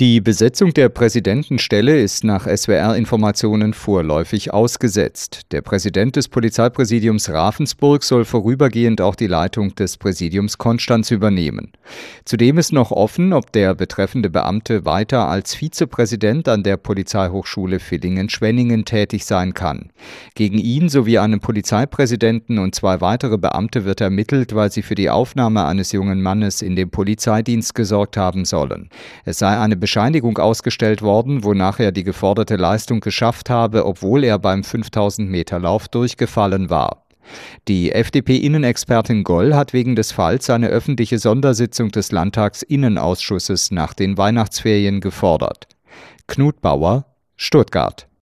Die Besetzung der Präsidentenstelle ist nach SWR-Informationen vorläufig ausgesetzt. Der Präsident des Polizeipräsidiums Ravensburg soll vorübergehend auch die Leitung des Präsidiums Konstanz übernehmen. Zudem ist noch offen, ob der betreffende Beamte weiter als Vizepräsident an der Polizeihochschule Villingen-Schwenningen tätig sein kann. Gegen ihn sowie einen Polizeipräsidenten und 2 weitere Beamte wird ermittelt, weil sie für die Aufnahme eines jungen Mannes in den Polizeidienst gesorgt haben sollen. Es sei eine Bescheinigung ausgestellt worden, wonach er die geforderte Leistung geschafft habe, obwohl er beim 5000-Meter-Lauf durchgefallen war. Die FDP-Innenexpertin Goll hat wegen des Falls eine öffentliche Sondersitzung des Landtagsinnenausschusses nach den Weihnachtsferien gefordert. Knut Bauer, Stuttgart.